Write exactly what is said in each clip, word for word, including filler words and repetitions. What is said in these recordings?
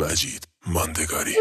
مجید ماندگاری.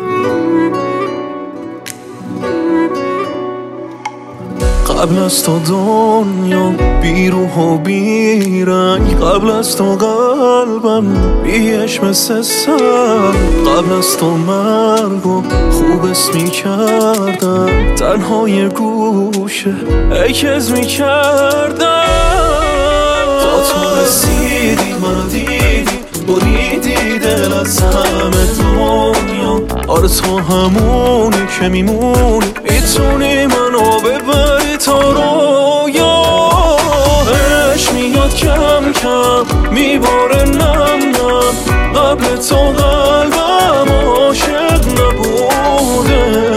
قبل از تو دنیا بی روح و بی رنگ، قبل از تو قلبم بیش مثل سر، قبل از تو مرگ و خوب اسمی کردم، تنها یه گوشه ایکز می کردم. تا تو رسیدی منو دیدی، بریدی دل از همه دنیا. آره تو همونی که میمونی، میتونی منو ببری تا رویا. عشق میاد کم کم میباره نم نم، قبل تو قلبم عاشق نبوده.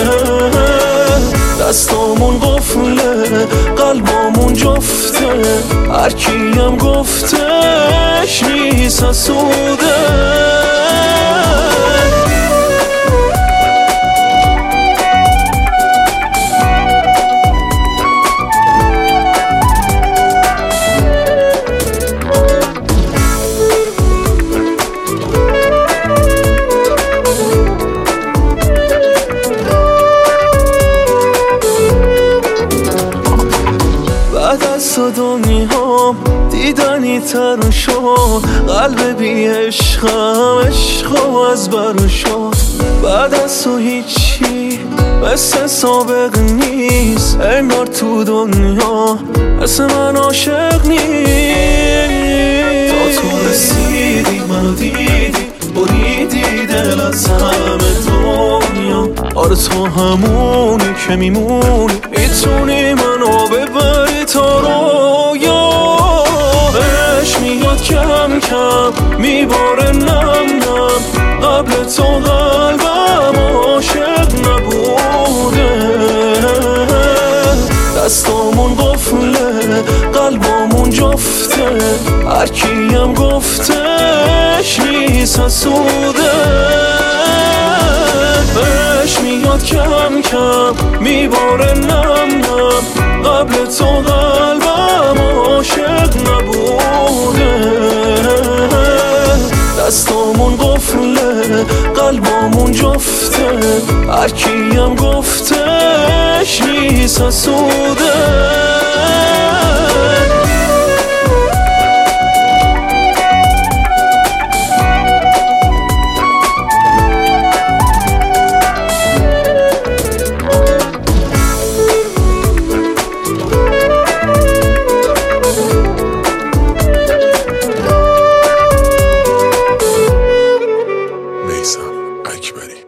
دستامون قفله قلبامون جفته، هرکیم گفتش نیست حسوده. بعد از تو دنیام دیدنی تر شد، قلب بی عشقم عشق از بر شد. بعد از تو هیچی مثل سابق نیست، انگار تو دنیا مثل من عاشق نیست. تا تو رسیدی منو دیدی، بریدی دل از همه دنیا. آره تو همونی که میمونی، میتونی منو ببری تا رویا. عشق میاد کم کم میباره نم نم، قبل تو قلبم عاشق نبوده. دستامون قفله قلبامون جفته، هرکیم گفتش نیست حسوده. عشق میاد کم کم میباره نم نم، قبل تو قلبم عاشق نبوده. دستامون قفله قلبامون جفته، هرکیم گفتش نیست حسوده. میثم اکبری.